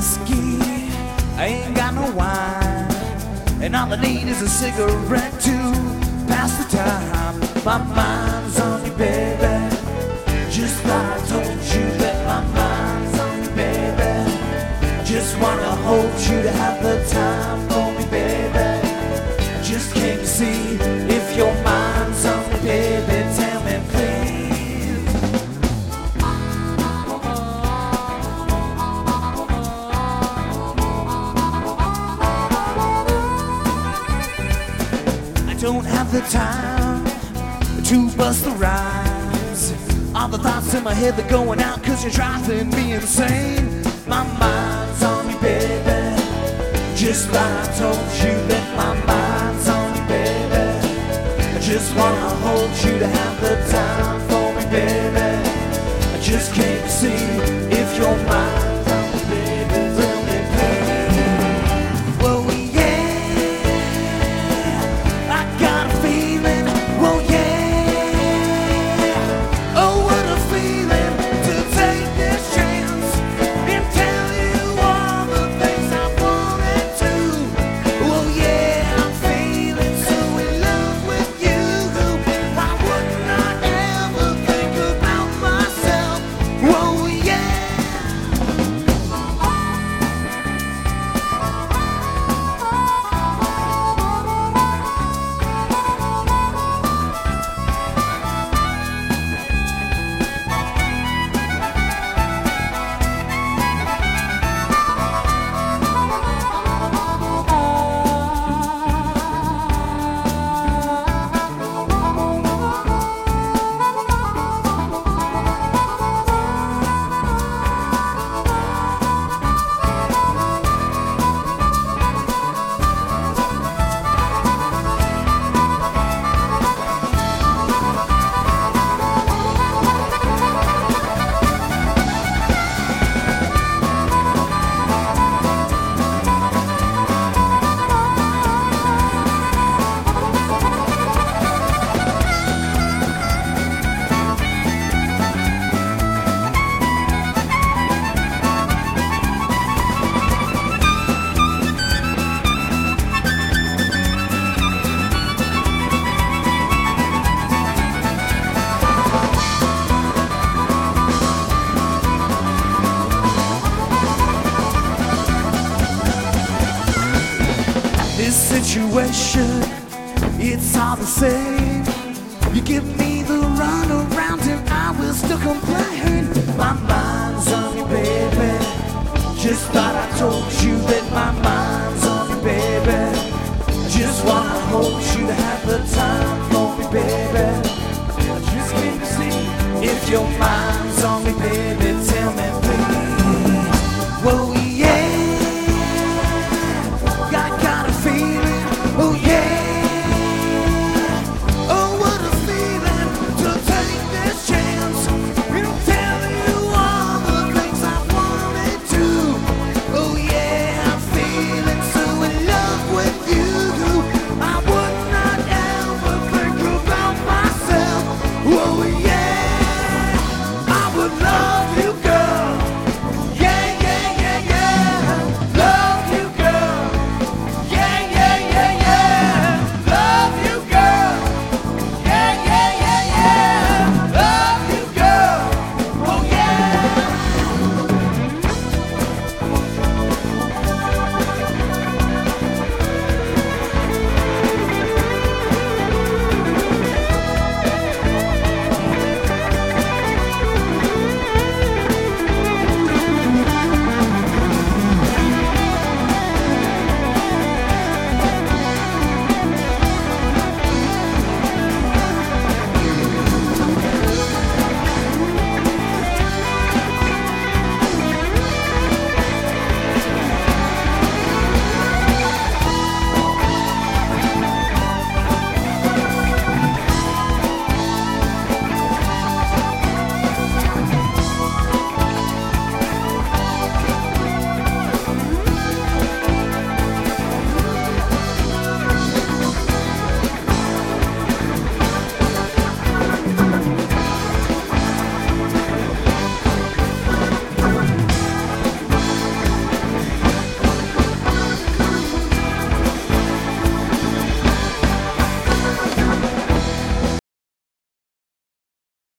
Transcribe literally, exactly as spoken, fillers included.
whiskey, I ain't got no wine, and all I need is a cigarette to pass the time. My mind's on you, baby, just like I told you that my mind's on you, baby. Just wanna hold you to have the time for me, baby. I just can't see if your mind's on me, baby. Tell me, please. Don't have the time to bust the rhymes. All the thoughts in my head, they're going out cause you're driving me insane. My mind's on you, baby, just like I told you that my mind's on you, baby. I just wanna hold you to have the time for me, baby. I just can't see if your mind's on me, baby. Tell me, please. Well, this situation, it's all the same. You give me the run around and I will still complain. My mind's on you, baby, just like I told you.